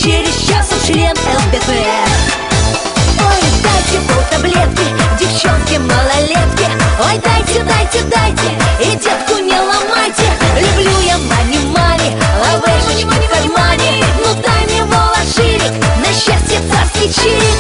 через час он член ЛДПР. Ой, дайте полтаблетки, девчонки малолетки. Ой, дайте, дайте, дайте, и детку не ломайте. Люблю я мани-мани, лавешечки в кармане. Ну дай мне волоширик, на счастье царский чирик.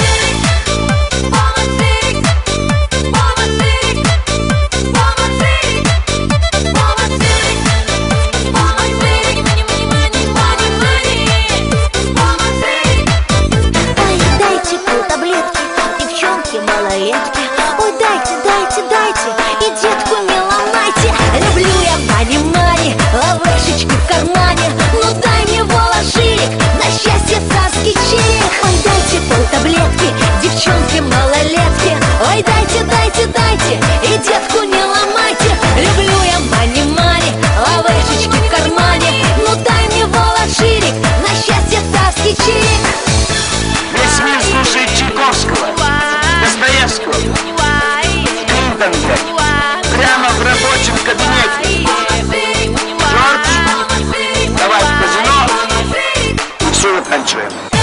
Малолетки. Ой, дайте, дайте, дайте, и детку не ломайте. Люблю я мани-мани, лавешечки в кармане. Ну дай мне волоширик, на счастье царский чирик. Ой, дайте полтаблетки, девчонки малолетки. Ой, дайте, дайте, дайте, и детку не ломайте. Люблю я мани-мани, лавешечки в кармане. Ну дай мне волоширик, на счастье царский чирик. Весь мир слушает Чайковского, Достоевского, Клинтонга, прямо в рабочем кабинете. Джордж, давай в казино, и все заканчиваем.